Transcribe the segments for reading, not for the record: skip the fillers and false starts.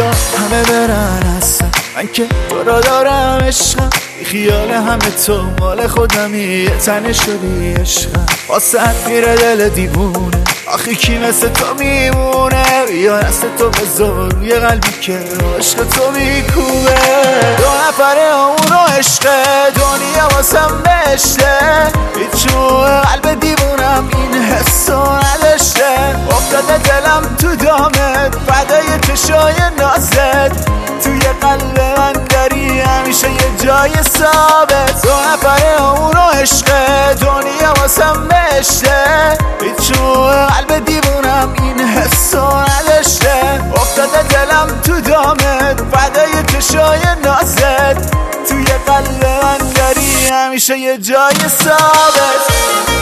تا همه برن هستن، من که تو را دارم عشقم، بی خیال همه تو مال خودمی، یه تنه شدی عشقم، واسه میره دل دیوونه، آخی کی مثل تو میمونه، یا دست تو بذار یه قلبی که عشق تو میکوبه. دو نفره اون و عشق دنیا واسم بشته، هیچو قلب دیوونم این حسو نداشته، افتاده دلم تو دامت فدای چشای نازت، توی قلب من داری همیشه یه جای ثابت. دو نفره اون و عشق دنیا واسم بشته، هیچو قلب دیوونم این حسو نداشته، افتاده دلم تو دامت فدای چشای نازت، توی قلب من داری همیشه یه جای ثابت.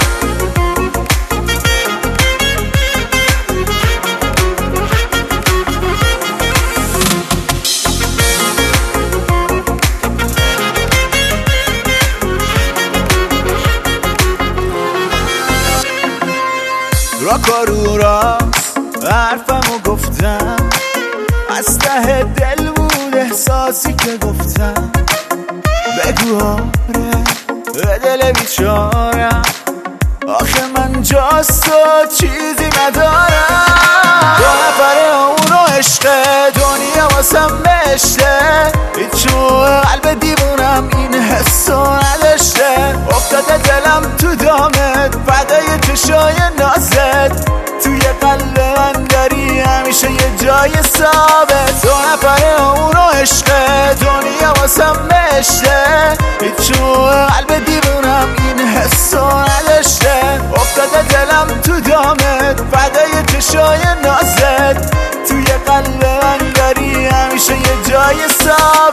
راکارو راست حرفمو گفتم، از ته دل بود احساسی که گفتم، بگو آره به دل بیچارم، آخه من جاست و چیزی ندارم. دو نفره اون و عشق دنیا واسم بشته، هیچو قلب دیوونم این حسو نداشته، افتاده دلم تو دامت فدای چشای نازت، توی قلب من داری همیشه یه جای ثابت. دو نفره اون و عشق دنیا واسم بشته، هیچو قلب دیوونم این حسو نداشته، افتاده دلم تو دامت فدای چشای نازت، توی قلب من داری همیشه یه جای ثابت.